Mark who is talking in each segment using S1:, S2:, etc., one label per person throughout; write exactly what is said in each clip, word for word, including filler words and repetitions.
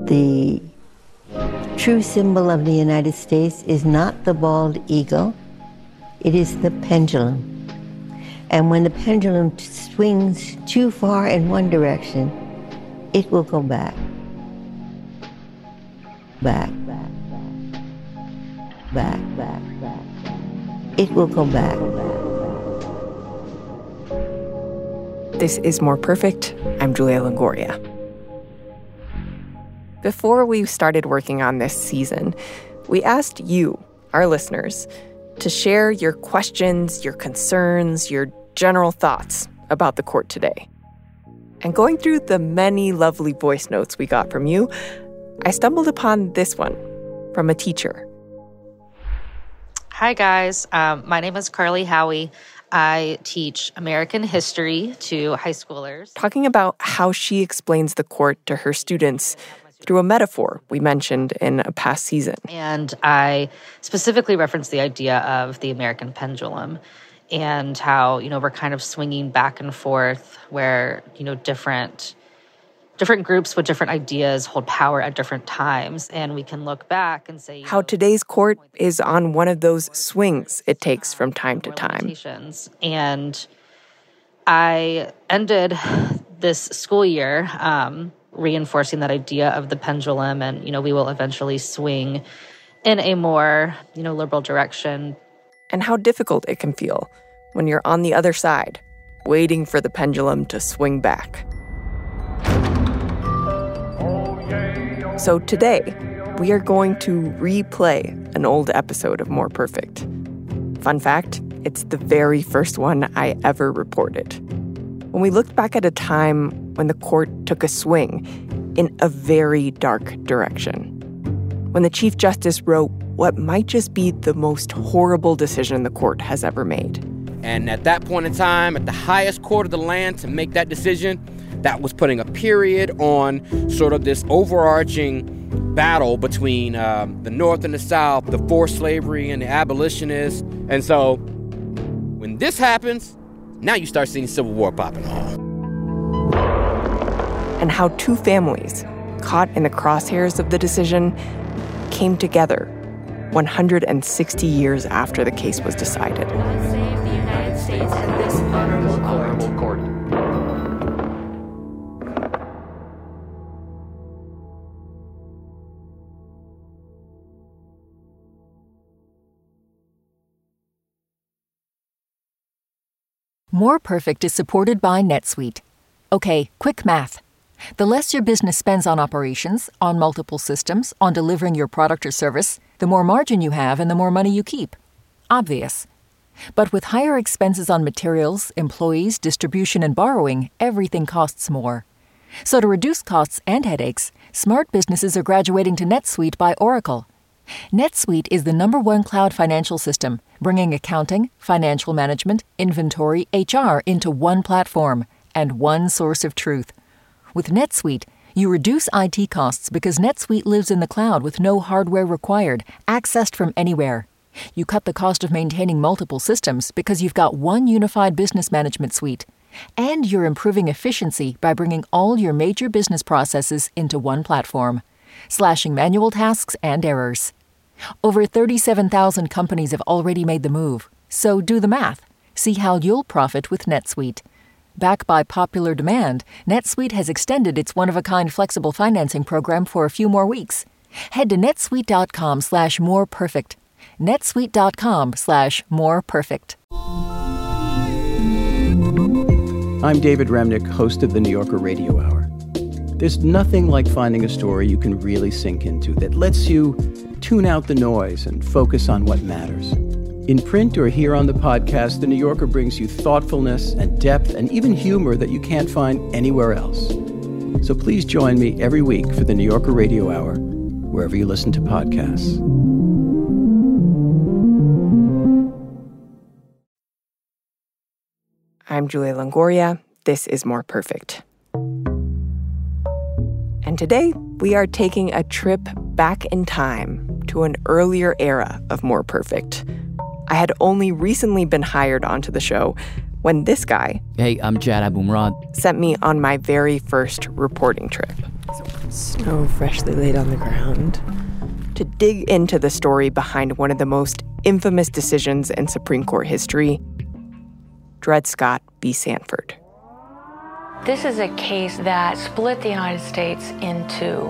S1: The true symbol of the United States is not the bald eagle, it is the pendulum. And when the pendulum swings too far in one direction, it will go back. Back, back, back, back, back, back. It will go back.
S2: This is More Perfect. I'm Julia Longoria. Before we started working on this season, we asked you, our listeners, to share your questions, your concerns, your general thoughts about the court today. And going through the many lovely voice notes we got from you, I stumbled upon this one from a teacher.
S3: Hi, guys. Um, my name is Carly Howie. I teach American history to high schoolers.
S2: Talking about how she explains the court to her students through a metaphor we mentioned in a past season.
S3: And I specifically referenced the idea of the American pendulum and how, you know, we're kind of swinging back and forth where, you know, different different groups with different ideas hold power at different times. And we can look back and say,
S2: how know, today's court is on one of those swings it takes from time to time.
S3: And I ended this school year um, reinforcing that idea of the pendulum, and, you know, we will eventually swing in a more, you know, liberal direction.
S2: And how difficult it can feel when you're on the other side, waiting for the pendulum to swing back. So today, we are going to replay an old episode of More Perfect. Fun fact, it's the very first one I ever reported. When we looked back at a time when the court took a swing in a very dark direction. When the Chief Justice wrote what might just be the most horrible decision the court has ever made.
S4: And at that point in time, at the highest court of the land to make that decision, that was putting a period on sort of this overarching battle between um, the North and the South, the forced slavery and the abolitionists. And so when this happens, now you start seeing Civil War popping off.
S2: And how two families, caught in the crosshairs of the decision, came together one hundred sixty years after the case was decided.
S5: God save the United States and this honorable court. court.
S6: More Perfect is supported by NetSuite. Okay, quick math. The less your business spends on operations, on multiple systems, on delivering your product or service, the more margin you have and the more money you keep. Obvious. But with higher expenses on materials, employees, distribution, and borrowing, everything costs more. So to reduce costs and headaches, smart businesses are graduating to NetSuite by Oracle. NetSuite is the number one cloud financial system, bringing accounting, financial management, inventory, H R into one platform and one source of truth. With NetSuite, you reduce I T costs because NetSuite lives in the cloud with no hardware required, accessed from anywhere. You cut the cost of maintaining multiple systems because you've got one unified business management suite. And you're improving efficiency by bringing all your major business processes into one platform, slashing manual tasks and errors. Over thirty-seven thousand companies have already made the move, so do the math. See how you'll profit with NetSuite. Backed by popular demand, NetSuite has extended its one-of-a-kind flexible financing program for a few more weeks. Head to netsuite.com slash more perfect. netsuite.com slash more perfect.
S7: I'm David Remnick, host of the New Yorker Radio Hour. There's nothing like finding a story you can really sink into that lets you tune out the noise and focus on what matters. In print or here on the podcast, The New Yorker brings you thoughtfulness and depth and even humor that you can't find anywhere else. So please join me every week for The New Yorker Radio Hour, wherever you listen to podcasts.
S2: I'm Julia Longoria. This is More Perfect. And today, we are taking a trip back in time to an earlier era of More Perfect. I had only recently been hired onto the show, when this guy...
S8: Hey, I'm Jad Abumrad.
S2: ...sent me on my very first reporting trip. Snow freshly laid on the ground. To dig into the story behind one of the most infamous decisions in Supreme Court history, Dred Scott v. Sanford.
S9: This is a case that split the United States into...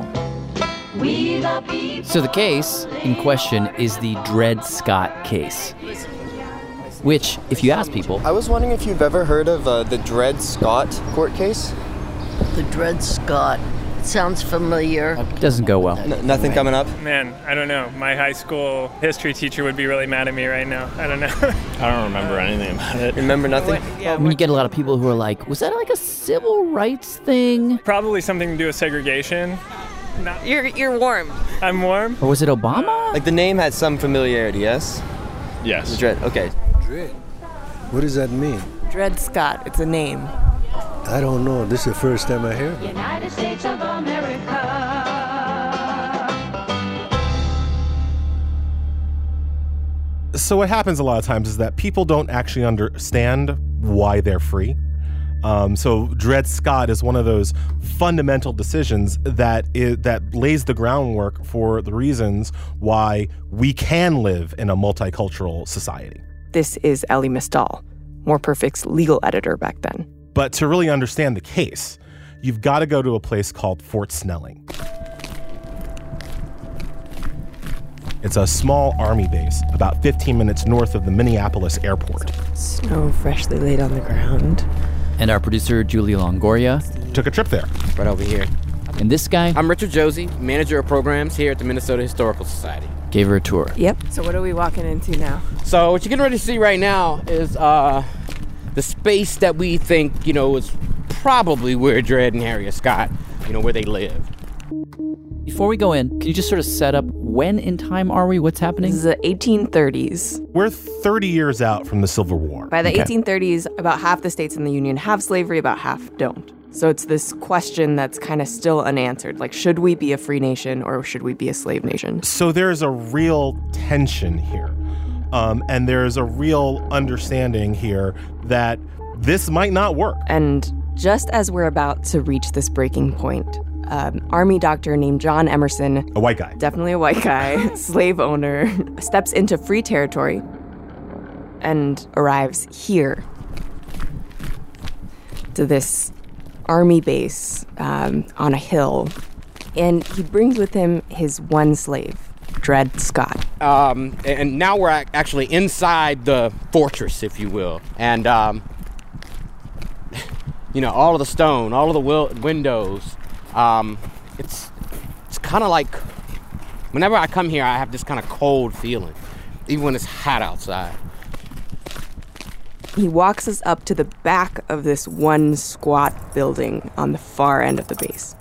S8: So the case in question is the Dred Scott case. Which, if you ask people...
S10: I was wondering if you've ever heard of uh, the Dred Scott court case?
S11: The Dred Scott. Sounds familiar.
S8: Doesn't go well.
S10: N- nothing coming up?
S12: Man, I don't know. My high school history teacher would be really mad at me right now. I don't know.
S13: I don't remember anything about it.
S10: Remember nothing?
S8: I mean, you get a lot of people who are like, was that like a civil rights thing?
S12: Probably something to do with segregation.
S2: Not, you're you're warm.
S12: I'm warm.
S8: Or was it Obama?
S10: Like the name had some familiarity, yes?
S13: Yes.
S10: Dred, okay.
S14: Dred? What does that mean?
S2: Dred Scott, it's a name.
S14: I don't know. This is the first time I hear it.
S5: United States of America.
S15: So what happens a lot of times is that people don't actually understand why they're free. Um, so Dred Scott is one of those fundamental decisions that is, that lays the groundwork for the reasons why we can live in a multicultural society.
S2: This is Elie Mystal, More Perfect's legal editor back then.
S15: But to really understand the case, you've got to go to a place called Fort Snelling. It's a small army base about fifteen minutes north of the Minneapolis airport.
S2: Snow freshly laid on the ground.
S8: And our producer, Julia Longoria,
S15: took a trip there.
S4: Right over here.
S8: And this guy?
S4: I'm Richard Josie, manager of programs here at the Minnesota Historical Society.
S8: Gave her a tour.
S2: Yep. So what are we walking into now?
S4: So what you're getting ready to see right now is uh, the space that we think, you know, is probably where Dred and Harriet Scott, you know, where they lived.
S8: Before we go in, can you just sort of set up when in time are we? What's happening?
S2: This is the eighteen thirties.
S15: We're thirty years out from the Civil War.
S2: By the
S15: Okay.
S2: eighteen thirties, about half the states in the Union have slavery, about half don't. So it's this question that's kind of still unanswered. Like, should we be a free nation or should we be a slave nation?
S15: So there's a real tension here. Um, and there's a real understanding here that this might not work.
S2: And just as we're about to reach this breaking point, um, Army doctor named John Emerson,
S15: a white guy,
S2: definitely a white guy, slave owner, steps into free territory and arrives here to this army base um, on a hill. And he brings with him his one slave, Dred Scott.
S4: Um, and now we're actually inside the fortress, if you will. And, um, you know, all of the stone, all of the wil- windows, um, it's it's kind of like, whenever I come here, I have this kind of cold feeling, even when it's hot outside.
S2: He walks us up to the back of this one squat building on the far end of the base.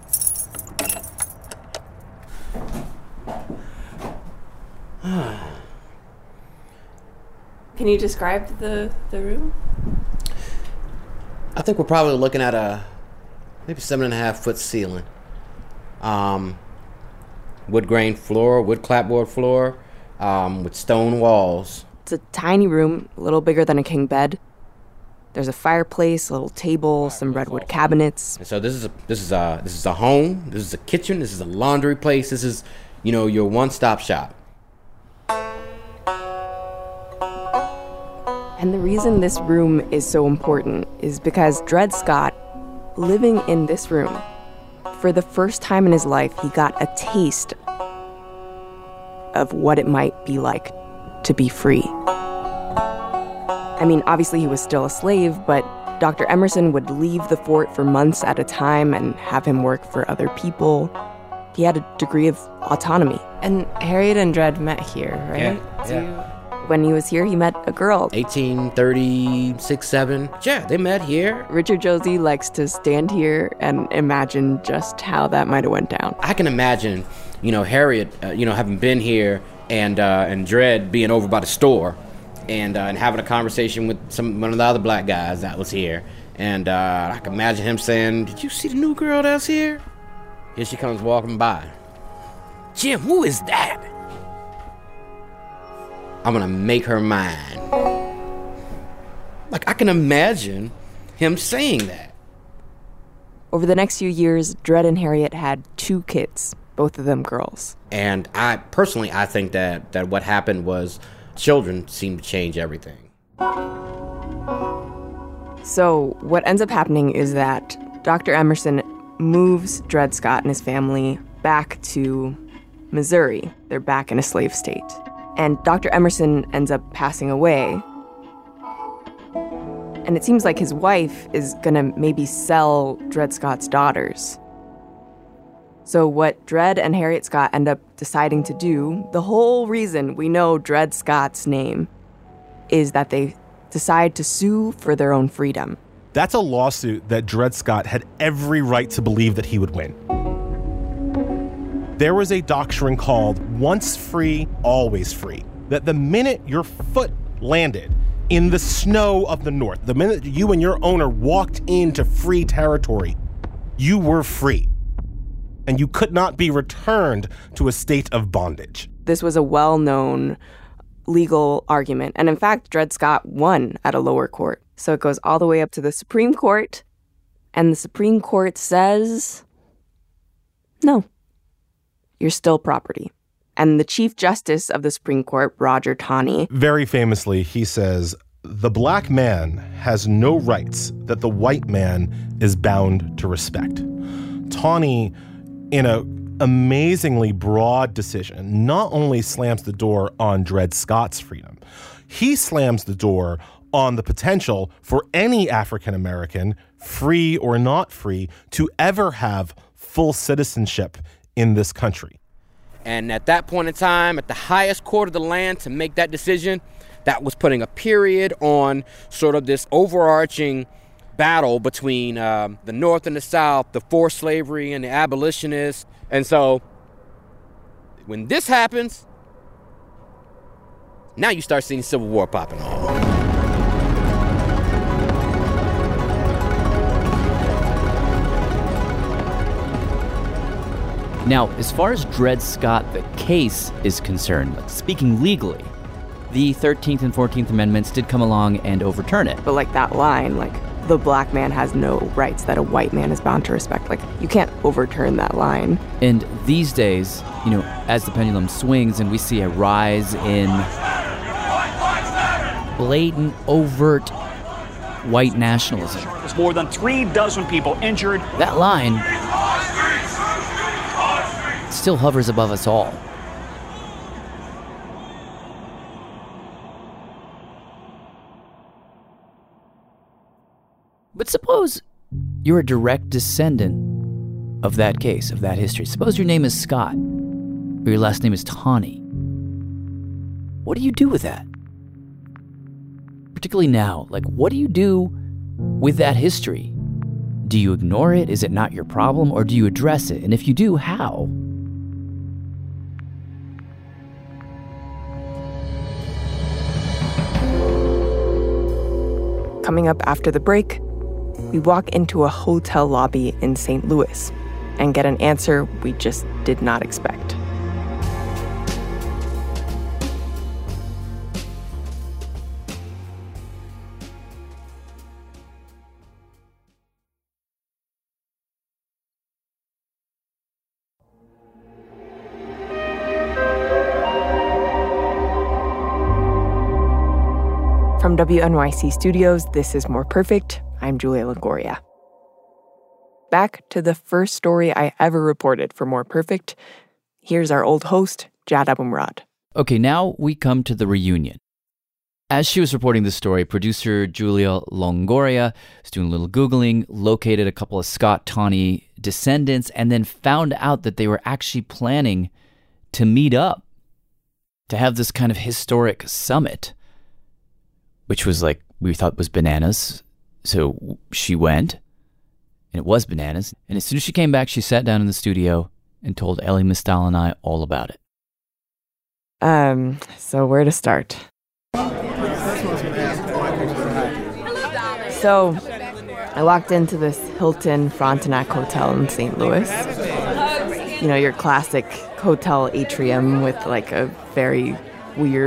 S2: Can you describe the, the room?
S16: I think we're probably looking at a maybe seven and a half foot ceiling. Um, wood grain floor, wood clapboard floor, um, with stone walls.
S2: It's a tiny room, a little bigger than a king bed. There's a fireplace, a little table, some redwood cabinets.
S4: And so this is a this is a this is a home. This is a kitchen. This is a laundry place. This is, you know, your one-stop shop.
S2: And the reason this room is so important is because Dred Scott, living in this room, for the first time in his life, he got a taste of what it might be like to be free. I mean, obviously he was still a slave, but Doctor Emerson would leave the fort for months at a time and have him work for other people. He had a degree of autonomy. And Harriet and Dred met here, right?
S4: Yeah,
S2: So
S4: yeah.
S2: you- when he was here, he met a girl.
S4: eighteen thirty-six, seven. Yeah, they met here.
S2: Richard Josie likes to stand here and imagine just how that might have went down.
S4: I can imagine, you know, Harriet, uh, you know, having been here and uh, and Dred being over by the store and uh, and having a conversation with some one of the other black guys that was here. And uh, I can imagine him saying, "Did you see the new girl that's here?" Here she comes walking by. Jim, who is that? I'm gonna make her mine. Like, I can imagine him saying that.
S2: Over the next few years, Dred and Harriet had two kids, both of them girls.
S4: And I personally, I think that, that what happened was children seem to change everything.
S2: So what ends up happening is that Doctor Emerson moves Dred Scott and his family back to Missouri. They're back in a slave state. And Doctor Emerson ends up passing away. And it seems like his wife is going to maybe sell Dred Scott's daughters. So what Dred and Harriet Scott end up deciding to do, the whole reason we know Dred Scott's name, is that they decide to sue for their own freedom.
S15: That's a lawsuit that Dred Scott had every right to believe that he would win. There was a doctrine called once free, always free, that the minute your foot landed in the snow of the North, the minute you and your owner walked into free territory, you were free. And you could not be returned to a state of bondage.
S2: This was a well-known legal argument. And in fact, Dred Scott won at a lower court. So it goes all the way up to the Supreme Court. And the Supreme Court says, no, you're still property. And the Chief Justice of the Supreme Court, Roger Taney,
S15: very famously, he says, the black man has no rights that the white man is bound to respect. Taney, in an amazingly broad decision, not only slams the door on Dred Scott's freedom, he slams the door on the potential for any African American, free or not free, to ever have full citizenship in this country.
S4: And at that point in time, at the highest court of the land, to make that decision, that was putting a period on sort of this overarching battle between um, the North and the South, the forced slavery and the abolitionists. And so when this happens, now you start seeing Civil War popping off.
S8: Now, as far as Dred Scott, the case, is concerned, like speaking legally, the thirteenth and fourteenth Amendments did come along and overturn it.
S2: But like that line, like, the black man has no rights that a white man is bound to respect. Like, you can't overturn that line.
S8: And these days, you know, as the pendulum swings and we see a rise in blatant, overt white nationalism.
S17: There's more than three dozen people injured.
S8: That line still hovers above us all. But suppose you're a direct descendant of that case, of that history. Suppose your name is Scott, or your last name is Taney. What do you do with that? Particularly now, like, what do you do with that history? Do you ignore it? Is it not your problem? Or do you address it? And if you do, how?
S2: Coming up after the break, we walk into a hotel lobby in Saint Louis and get an answer we just did not expect. From W N Y C Studios, this is More Perfect. I'm Julia Longoria. Back to the first story I ever reported for More Perfect. Here's our old host, Jad Abumrad.
S8: Okay, now we come to the reunion. As she was reporting the story, producer Julia Longoria was doing a little Googling, located a couple of Scott Taney descendants, and then found out that they were actually planning to meet up, to have this kind of historic summit, which was like, we thought was bananas. So she went, and it was bananas. And as soon as she came back, she sat down in the studio and told Elie Mystal and I all about it.
S2: Um, so where to start? So I walked into this Hilton Frontenac Hotel in Saint Louis. You know, your classic hotel atrium with like a very weird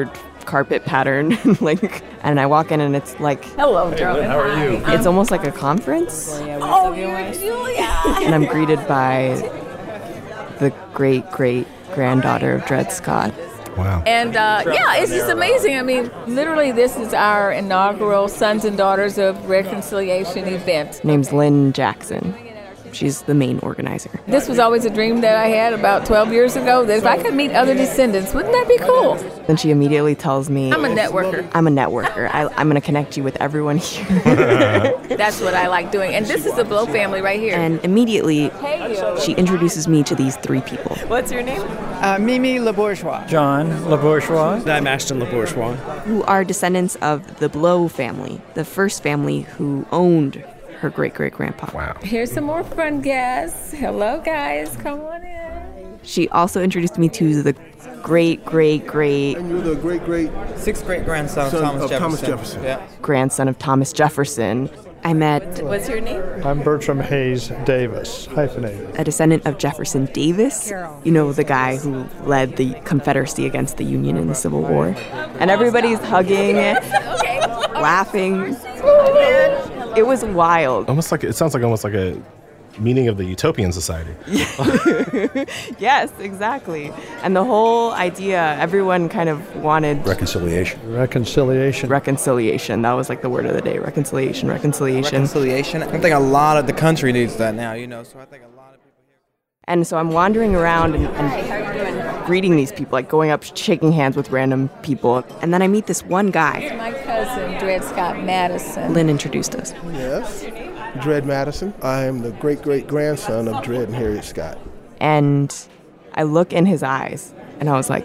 S2: carpet pattern, like, and I walk in and it's like,
S18: hello, Joe.
S2: How are you? It's almost like a conference.
S18: Oh, you're Julia.
S2: And I'm greeted by the great great granddaughter of Dred Scott.
S15: Wow.
S18: And uh, yeah, it's just amazing. I mean, literally, this is our inaugural Sons and Daughters of Reconciliation event.
S2: Name's Lynn Jackson. She's the main organizer.
S18: This was always a dream that I had about twelve years ago, that if I could meet other descendants, wouldn't that be cool?
S2: Then she immediately tells me,
S18: I'm a networker.
S2: I'm a networker. I, I'm going to connect you with everyone here.
S18: That's what I like doing. And this is the Blow family right here.
S2: And immediately, she introduces me to these three people.
S18: What's your name?
S19: Uh, Mimi LeBourgeois.
S20: John LeBourgeois.
S19: I'm Ashton LeBourgeois.
S2: Who are descendants of the Blow family, the first family who owned her great-great-grandpa.
S15: Wow.
S18: Here's some more fun guests. Hello, guys. Come on in.
S2: She also introduced me to the great-great-great...
S21: And you're the great-great...
S19: Sixth great-grandson of, Thomas,
S21: of
S19: Jefferson.
S21: Thomas Jefferson.
S19: Yeah.
S2: Grandson of Thomas Jefferson. I met...
S18: What's your name?
S20: I'm Bertram Hayes Davis, hyphenated.
S2: A descendant of Jefferson Davis. You know, the guy who led the Confederacy against the Union in the Civil War. And everybody's hugging, laughing. It was wild.
S15: Almost like it sounds like almost like a meeting of the Utopian Society.
S2: Yes, exactly. And the whole idea, everyone kind of wanted
S14: Reconciliation.
S20: Reconciliation.
S2: Reconciliation. That was like the word of the day. Reconciliation, reconciliation.
S19: Reconciliation. I think a lot of the country needs that now, you know, so I think a lot of people here.
S2: And so I'm wandering around and, and greeting these people, like going up, shaking hands with random people. And then I meet this one guy.
S18: My cousin, Dred Scott Madison.
S2: Lynn introduced us.
S21: Yes. Dred Madison. I am the great-great-grandson of Dred and Harriet Scott.
S2: And I look in his eyes, and I was like,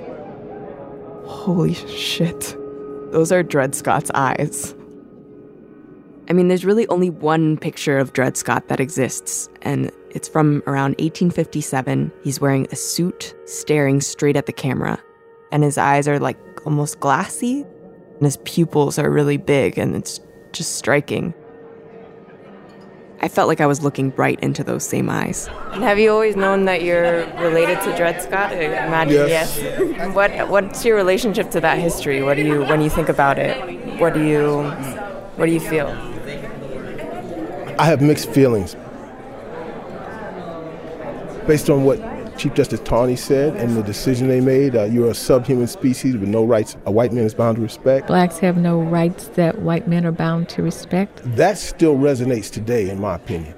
S2: holy shit. Those are Dred Scott's eyes. I mean, there's really only one picture of Dred Scott that exists, and it's from around eighteen fifty-seven. He's wearing a suit, staring straight at the camera, and his eyes are like almost glassy, and his pupils are really big, and it's just striking. I felt like I was looking right into those same eyes. And have you always known that you're related to Dred Scott? I imagine
S21: yes.
S2: yes. What What's your relationship to that history? What do you when you think about it? What do you What do you feel?
S21: I have mixed feelings. Based on what Chief Justice Taney said and the decision they made, uh, you're a subhuman species with no rights a white man is bound to respect.
S18: Blacks have no rights that white men are bound to respect.
S21: That still resonates today, in my opinion.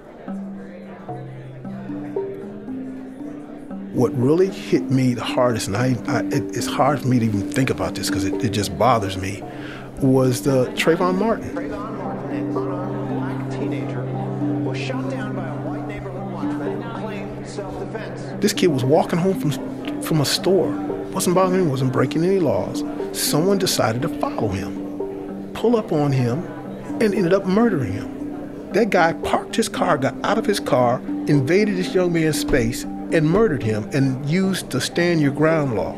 S21: What really hit me the hardest, and I, I it, it's hard for me to even think about this because it, it just bothers me, was the Trayvon Martin.
S22: Trayvon Martin, a black teenager, was shot down by a white neighborhood watchman who claimed self-defense.
S21: This kid was walking home from from a store, wasn't bothering him, wasn't breaking any laws. Someone decided to follow him, pull up on him, and ended up murdering him. That guy parked his car, got out of his car, invaded this young man's space, and murdered him, and used the stand your ground law.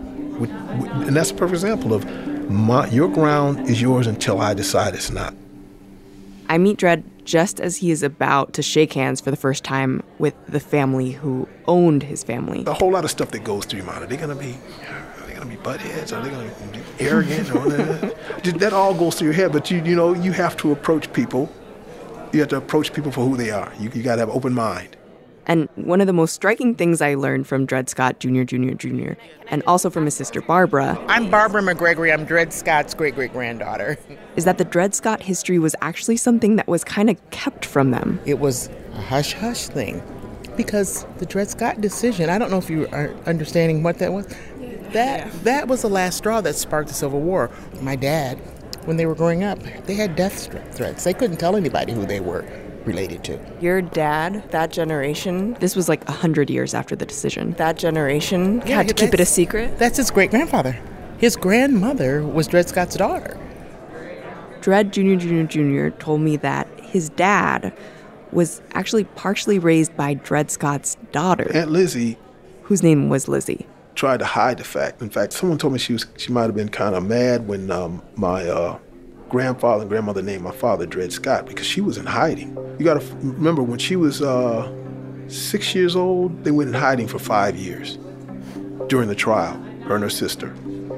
S21: And that's a perfect example of my, your ground is yours until I decide it's not.
S2: I meet Dred just as he is about to shake hands for the first time with the family who owned his family.
S21: A whole lot of stuff that goes through your mind. Are they going to be, are they going to be butt heads? Are they going to be arrogant? Or that? That all goes through your head. But you, you know, you have to approach people. You have to approach people for who they are. You, you got to have an open mind.
S2: And one of the most striking things I learned from Dred Scott Junior, Junior, Junior, and also from his sister Barbara.
S23: I'm Barbara McGregory. I'm Dred Scott's great-great-granddaughter.
S2: Is that the Dred Scott history was actually something that was kind of kept from them.
S23: It was a hush-hush thing. Because the Dred Scott decision, I don't know if you are understanding what that was. That, that was the last straw that sparked the Civil War. My dad, when they were growing up, they had death threats. They couldn't tell anybody who they were related to.
S2: Your dad, that generation, this was like a hundred years after the decision. That generation yeah, had to keep it a secret.
S23: That's his great-grandfather. His grandmother was Dred Scott's daughter.
S2: Dred Junior, Junior, Junior told me that his dad was actually partially raised by Dred Scott's daughter.
S21: Aunt Lizzie.
S2: Whose name was Lizzie.
S21: Tried to hide the fact. In fact, someone told me she was she might have been kind of mad when um, my uh, grandfather and grandmother named my father Dred Scott because she was in hiding. You got to f- remember, when she was uh, six years old, they went in hiding for five years during the trial, her and her sister.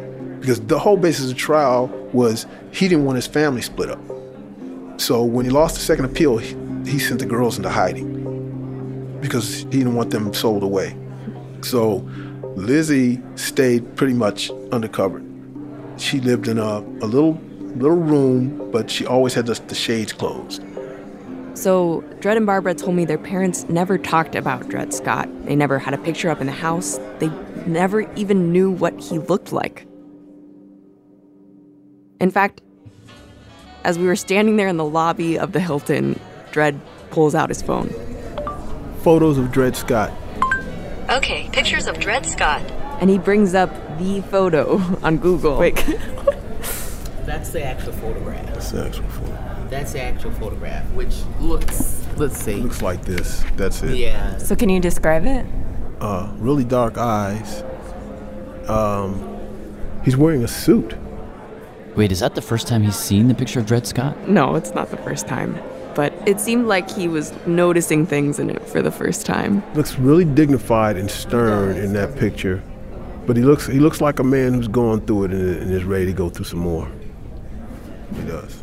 S21: Because the whole basis of the trial was he didn't want his family split up. So when he lost the second appeal, he, he sent the girls into hiding because he didn't want them sold away. So Lizzie stayed pretty much undercover. She lived in a, a little little room, but she always had the, the shades closed.
S2: So Dred and Barbara told me their parents never talked about Dred Scott. They never had a picture up in the house. They never even knew what he looked like. In fact, as we were standing there in the lobby of the Hilton, Dred pulls out his phone.
S21: Photos of Dred Scott.
S1: Okay, pictures of Dred Scott.
S2: And he brings up the photo on Google. Wait.
S23: That's the actual photograph.
S21: That's the actual photograph.
S23: That's the actual photograph, which looks, let's see.
S21: Looks like this. That's it.
S23: Yeah.
S2: So can you describe it?
S21: Uh, really dark eyes. Um, he's wearing a suit.
S8: Wait, is that the first time he's seen the picture of Dred Scott?
S2: No, it's not the first time. But it seemed like he was noticing things in it for the first time.
S21: Looks really dignified and stern in that picture. But he looks he looks like a man who's going through it and, and is ready to go through some more. He does.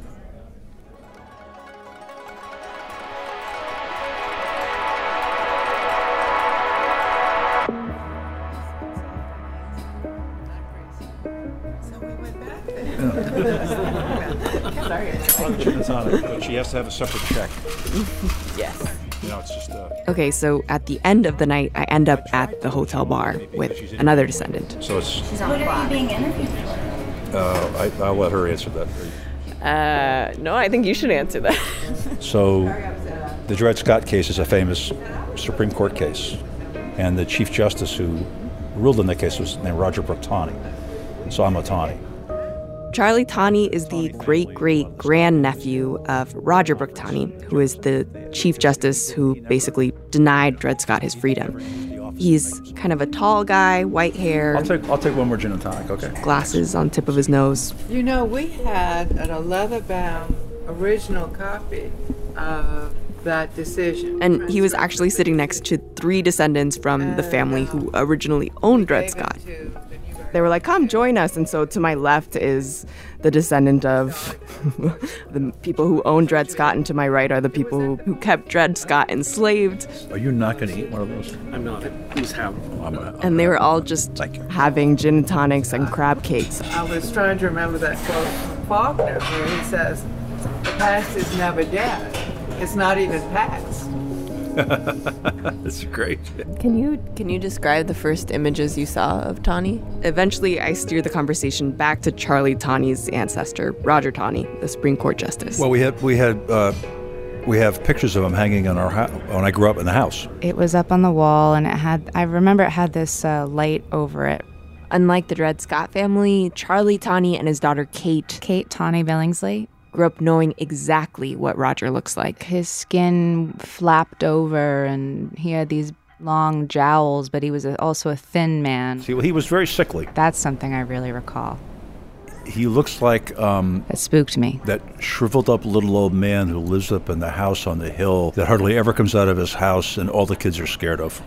S3: But she has to have a separate check.
S2: Yes.
S3: You know, it's just uh
S2: Okay, so at the end of the night, I end up at the hotel bar with another descendant.
S3: So it's.
S1: What are you being interviewed for?
S3: Uh, I, I'll let her answer that.
S2: Uh, no, I think you should answer that.
S3: So, the Dred Scott case is a famous Supreme Court case, and the Chief Justice who ruled in that case was named Roger Brooke Taney. So I'm a Taney.
S2: Charlie Taney is the great-great-grandnephew of Roger Brooke Taney, who is the Chief Justice who basically denied Dred Scott his freedom. He's kind of a tall guy, white hair.
S3: I'll take I'll take one more gin and tonic, okay?
S2: Glasses on tip of his nose.
S6: You know, we had a leather-bound original copy of that decision.
S2: And he was actually sitting next to three descendants from the family who originally owned Dred Scott. They were like, come join us. And so to my left is the descendant of the people who owned Dred Scott, and to my right are the people who, who kept Dred Scott enslaved.
S3: Are you not going to eat one of those?
S24: I'm not. Please have.
S3: I'm gonna, I'm
S2: and they were all just having gin and tonics and crab cakes.
S6: I was trying to remember that quote from Faulkner where he says, the past is never dead. It's not even past.
S3: That's great.
S2: Can you can you describe the first images you saw of Taney? Eventually, I steered the conversation back to Charlie Taney's ancestor, Roger Taney, the Supreme Court justice.
S3: Well, we had we had uh, we have pictures of him hanging in our house when I grew up in the house.
S25: It was up on the wall, and it had. I remember it had this uh, light over it.
S2: Unlike the Dred Scott family, Charlie Taney and his daughter Kate,
S25: Kate Taney Billingsley,
S2: grew up knowing exactly what Roger looks like.
S25: His skin flapped over, and he had these long jowls, but he was a, also a thin man.
S3: See, well, he was very sickly.
S25: That's something I really recall.
S3: He looks like... Um,
S25: that spooked me.
S3: That shriveled up little old man who lives up in the house on the hill that hardly ever comes out of his house and all the kids are scared of.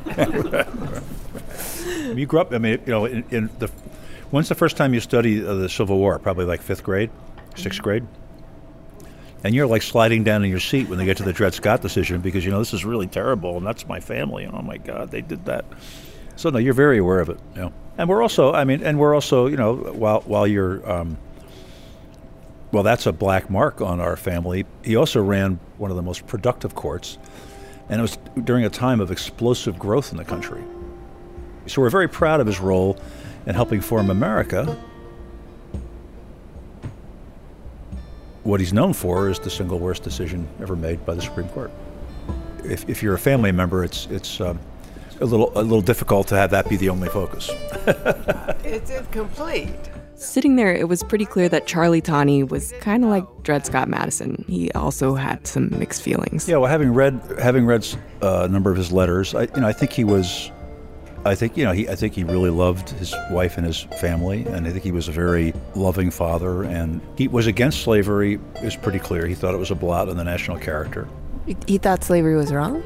S3: You grew up, I mean, you know, in, in the... When's the first time you studied uh, the Civil War? Probably like fifth grade, sixth grade? And you're like sliding down in your seat when they get to the Dred Scott decision because, you know, this is really terrible and that's my family and oh my God, they did that. So no, you're very aware of it, you know. And we're also, I mean, and we're also, you know, while while you're, um, well, that's a black mark on our family. He also ran one of the most productive courts, and it was during a time of explosive growth in the country. So we're very proud of his role in helping form America. What he's known for is the single worst decision ever made by the Supreme Court. If, if you're a family member, it's it's um, a little a little difficult to have that be the only focus.
S6: It's incomplete.
S2: Sitting there, it was pretty clear that Charlie Taney was kind of like Dred Scott Madison. He also had some mixed feelings.
S3: Yeah, well, having read having read uh, a number of his letters, I you know I think he was. I think, you know, he, I think he really loved his wife and his family, and I think he was a very loving father, and he was against slavery, it was pretty clear. He thought it was a blot on the national character.
S2: He thought slavery was wrong?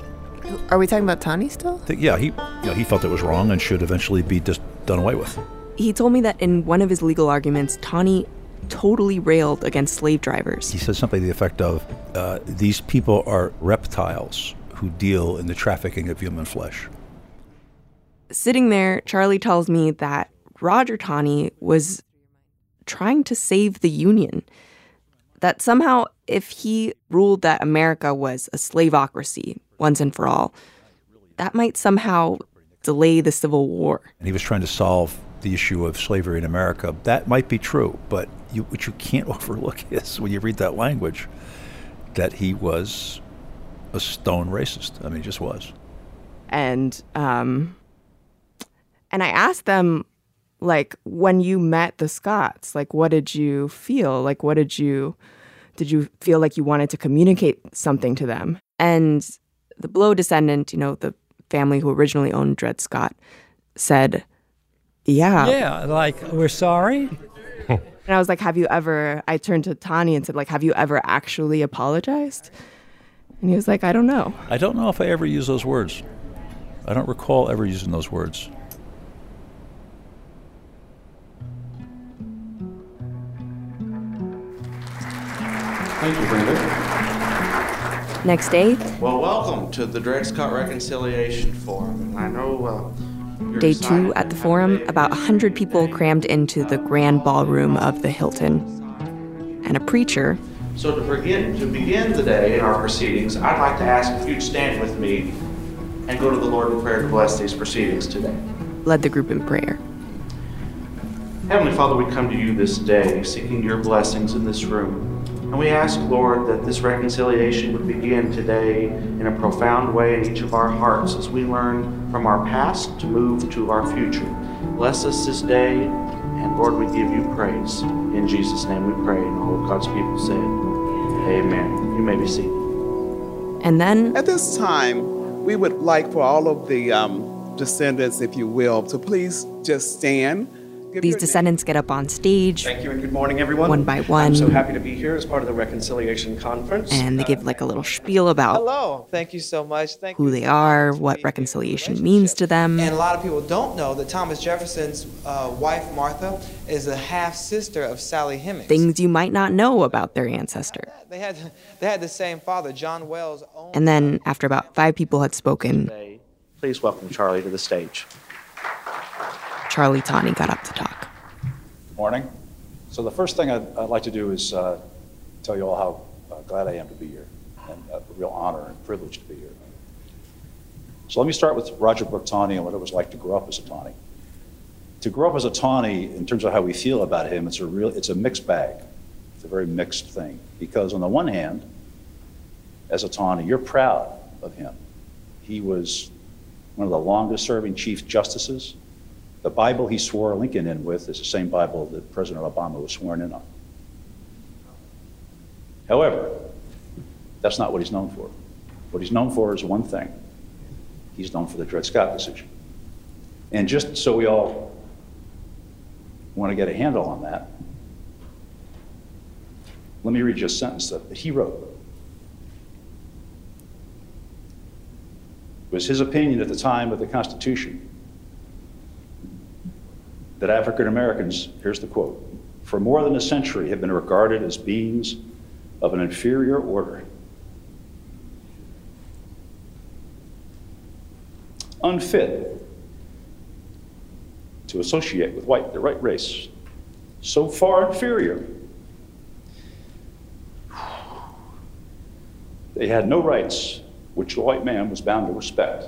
S2: Are we talking about Taney still?
S3: I think, yeah, he, you know, he felt it was wrong and should eventually be just done away with.
S2: He told me that in one of his legal arguments, Taney totally railed against slave drivers.
S3: He said something to the effect of, uh, these people are reptiles who deal in the trafficking of human flesh.
S2: Sitting there, Charlie tells me that Roger Taney was trying to save the Union. That somehow, if he ruled that America was a slaveocracy once and for all, that might somehow delay the Civil War.
S3: And he was trying to solve the issue of slavery in America. That might be true, but you, what you can't overlook is, when you read that language, that he was a stone racist. I mean, he just was.
S2: And um, and I asked them, like, when you met the Scotts, like, what did you feel? Like, what did you, did you feel like you wanted to communicate something to them? And the Blow descendant, you know, the family who originally owned Dred Scott, said, yeah.
S20: Yeah, like, we're sorry.
S2: And I was like, have you ever, I turned to Taney and said, like, have you ever actually apologized? And he was like, I don't know.
S3: I don't know if I ever used those words. I don't recall ever using those words.
S7: Thank you, Brenda.
S2: Next day.
S7: Well, welcome to the Dred Scott Reconciliation Forum. I know uh, you're
S2: Day two at the forum, about one hundred people crammed into the grand ballroom of the Hilton. And a preacher.
S7: So to begin, to begin the day in our proceedings, I'd like to ask if you'd stand with me and go to the Lord in prayer to bless these proceedings today.
S2: Led the group in prayer.
S7: Heavenly Father, we come to you this day seeking your blessings in this room. And we ask, Lord, that this reconciliation would begin today in a profound way in each of our hearts as we learn from our past to move to our future. Bless us this day, and Lord, we give you praise. In Jesus' name we pray, and all of God's people said, amen. You may be seated.
S2: And then...
S9: At this time, we would like for all of the um, descendants, if you will, to please just stand.
S2: These descendants get up on stage.
S11: Thank you and good morning, everyone.
S2: One by one.
S11: I'm so happy to be here as part of the Reconciliation Conference.
S2: And they give like a little spiel about
S12: Hello, thank you so much. Thank
S2: who they are, what reconciliation means to them.
S12: And a lot of people don't know that Thomas Jefferson's uh, wife, Martha, is a half-sister of Sally Hemings.
S2: Things you might not know about their ancestor.
S12: They had, they had the same father, John Wells. Owned
S2: and then, after about five people had spoken,
S7: please welcome Charlie to the stage.
S2: Charlie Taney got up to talk.
S24: Morning. So the first thing I'd, I'd like to do is uh, tell you all how uh, glad I am to be here, and a real honor and privilege to be here. So let me start with Roger Brooke Taney and what it was like to grow up as a Taney. To grow up as a Taney, in terms of how we feel about him, it's a real, it's a mixed bag. It's a very mixed thing, because on the one hand, as a Taney, you're proud of him. He was one of the longest-serving Chief Justices. The Bible he swore Lincoln in with is the same Bible that President Obama was sworn in on. However, that's not what he's known for. What he's known for is one thing. He's known for the Dred Scott decision. And just so we all want to get a handle on that, let me read you a sentence that he wrote. It was his opinion at the time of the Constitution that African Americans, here's the quote, for more than a century have been regarded as beings of an inferior order, unfit to associate with white, the right race, so far inferior, they had no rights which the white man was bound to respect.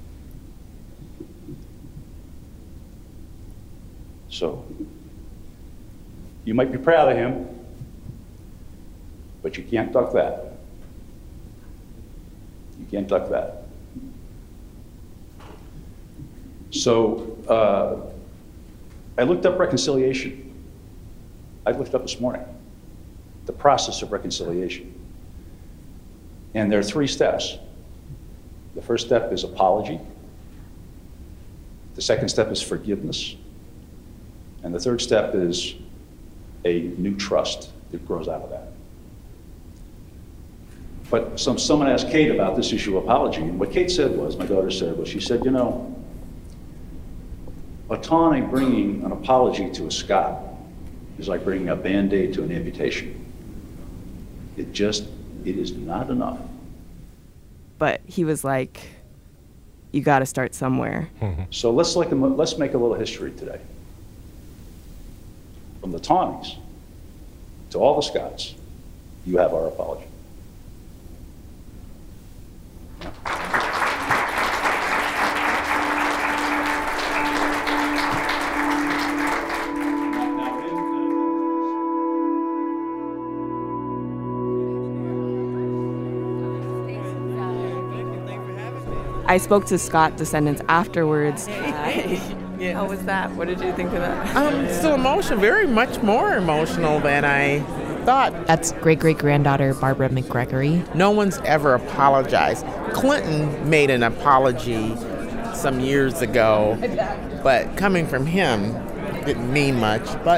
S24: So, you might be proud of him, but you can't duck that. You can't duck that. So, uh, I looked up reconciliation. I looked it up this morning, the process of reconciliation. And there are three steps. The first step is apology. The second step is forgiveness. And the third step is a new trust that grows out of that. But some, someone asked Kate about this issue of apology, and what Kate said was, my daughter said, was she said, you know, A Taney bringing an apology to a Scott is like bringing a Band-Aid to an amputation. It just, it is not enough.
S2: But he was like, you got to start somewhere.
S24: So let's, like, let's make a little history today. From the Taneys to all the Scotts, you have our apology.
S2: I spoke to Scott descendants afterwards.
S23: Yeah.
S2: How was that? What did you think of that?
S23: Um, so emotional, very much more emotional than I thought.
S4: That's great-great-granddaughter Barbara McGregory.
S23: No one's ever apologized. Clinton made an apology some years ago, but coming from him didn't mean much. But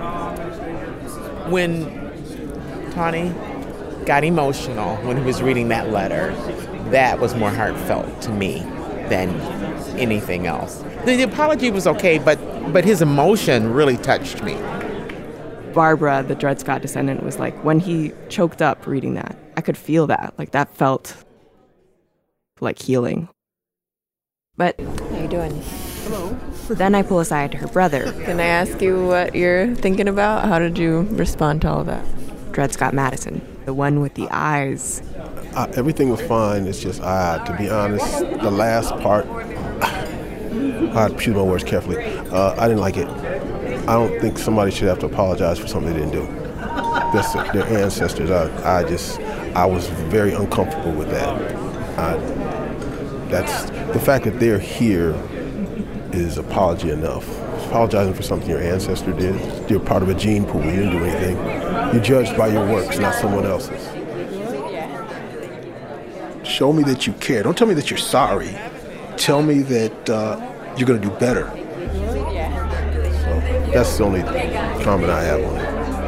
S23: when Tawny got emotional when he was reading that letter, that was more heartfelt to me than anything else. The, the apology was okay, but but his emotion really touched me.
S2: Barbara, the Dred Scott descendant, was like, when he choked up reading that, I could feel that. Like, that felt like healing. But
S4: how you doing?
S2: Hello. Then I pull aside her brother. Can I ask you what you're thinking about? How did you respond to all of that? Dred Scott Madison, the one with the eyes.
S21: Uh, everything was fine. It's just, uh, to be honest, the last part, I choose my words carefully. Uh, I didn't like it. I don't think somebody should have to apologize for something they didn't do. That's their ancestors. I, I just, I was very uncomfortable with that. I, that's the fact that they're here is apology enough. Apologizing for something your ancestor did. You're part of a gene pool. You didn't do anything. You're judged by your works, not someone else's. Show me that you care. Don't tell me that you're sorry. Tell me that uh, you're going to do better. So that's the only comment I have on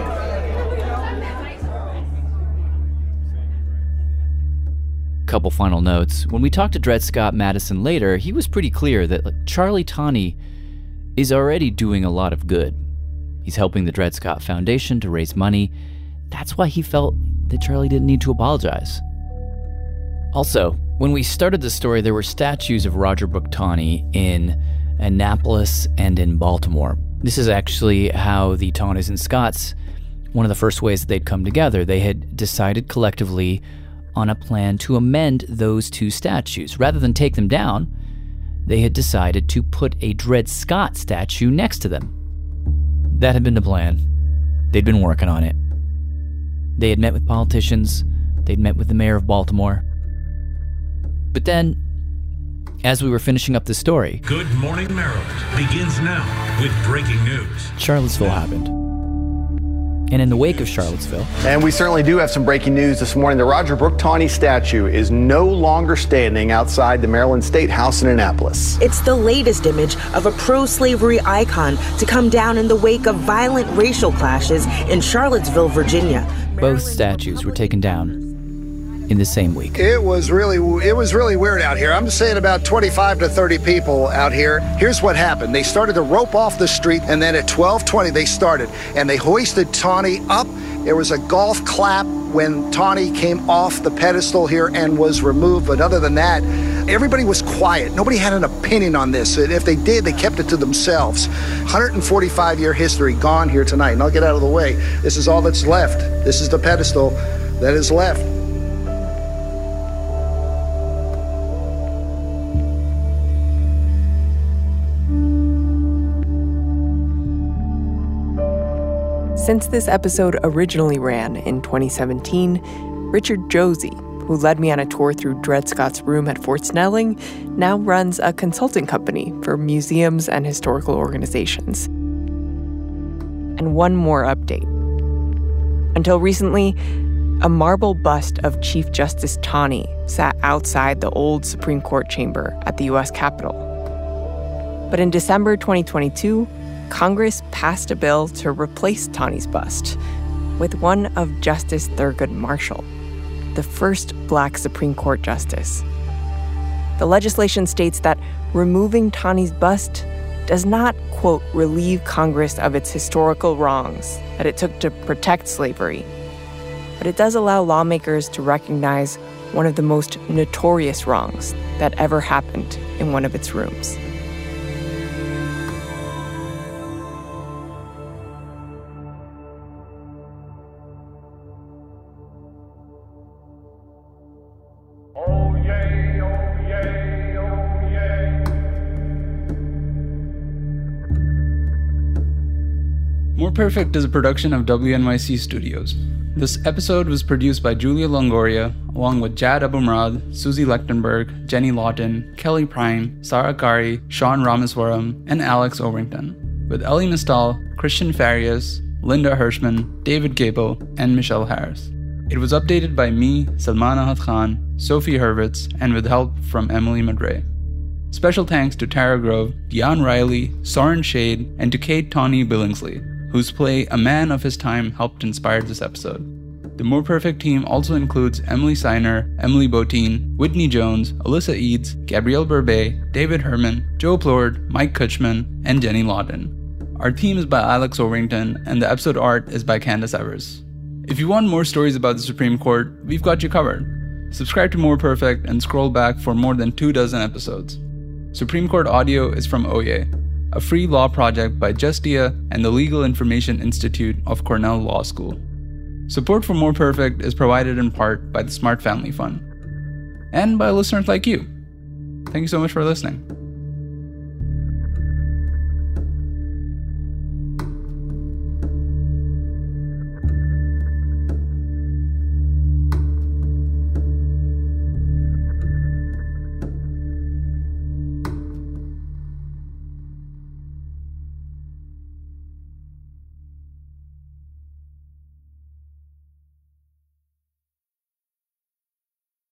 S21: it.
S8: Couple final notes. When we talked to Dred Scott Madison later, he was pretty clear that like, Charlie Tawney is already doing a lot of good. He's helping the Dred Scott Foundation to raise money. That's why he felt that Charlie didn't need to apologize. Also, when we started the story, there were statues of Roger Brooke Tawney in Annapolis and in Baltimore. This is actually how the Tawneys and Scotts, one of the first ways that they'd come together. They had decided collectively on a plan to amend those two statues. Rather than take them down, they had decided to put a Dred Scott statue next to them. That had been the plan. They'd been working on it. They had met with politicians. They'd met with the mayor of Baltimore. But then, as we were finishing up the story,
S5: Good Morning Maryland begins now with breaking news.
S8: Charlottesville happened. And in the wake of Charlottesville,
S10: and we certainly do have some breaking news this morning. The Roger Brooke Tawney statue is no longer standing outside the Maryland State House in Annapolis.
S13: It's the latest image of a pro-slavery icon to come down in the wake of violent racial clashes in Charlottesville, Virginia.
S8: Both statues were taken down in the same week.
S16: It was really, it was really weird out here. I'm saying about twenty-five to thirty people out here. Here's what happened. They started to rope off the street, and then at twelve twenty they started, and they hoisted Tawney up. There was a golf clap when Tawney came off the pedestal here and was removed. But other than that, everybody was quiet. Nobody had an opinion on this. If they did, they kept it to themselves. one hundred forty-five year history gone here tonight, and I'll get out of the way. This is all that's left. This is the pedestal that is left.
S2: Since this episode originally ran in twenty seventeen, Richard Josie, who led me on a tour through Dred Scott's room at Fort Snelling, now runs a consulting company for museums and historical organizations. And one more update. Until recently, a marble bust of Chief Justice Tawney sat outside the old Supreme Court chamber at the U S Capitol. But in December twenty twenty-two, Congress passed a bill to replace Tawney's bust with one of Justice Thurgood Marshall, the first Black Supreme Court justice. The legislation states that removing Tawney's bust does not, quote, relieve Congress of its historical wrongs that it took to protect slavery, but it does allow lawmakers to recognize one of the most notorious wrongs that ever happened in one of its rooms.
S14: More Perfect is a production of W N Y C Studios. This episode was produced by Julia Longoria, along with Jad Abumrad, Susie Lechtenberg, Jenny Lawton, Kelly Prime, Sarah Kari, Sean Ramaswaram, and Alex Overington, with Ellie Mistal, Christian Farias, Linda Hirschman, David Gable, and Michelle Harris. It was updated by me, Salman Ahad Khan, Sophie Hurwitz, and with help from Emily Madre. Special thanks to Tara Grove, Dion Riley, Soren Shade, and to Kate Tawney Billingsley, whose play A Man of His Time helped inspire this episode. The More Perfect team also includes Emily Seiner, Emily Botine, Whitney Jones, Alyssa Eads, Gabrielle Burbet, David Herman, Joe Plord, Mike Kutchman, and Jenny Lawton. Our theme is by Alex Overington, and the episode art is by Candace Evers. If you want more stories about the Supreme Court, we've got you covered. Subscribe to More Perfect and scroll back for more than two dozen episodes. Supreme Court audio is from Oye, a free law project by Justia and the Legal Information Institute of Cornell Law School. Support for More Perfect is provided in part by the Smart Family Fund, and by listeners like you. Thank you so much for listening.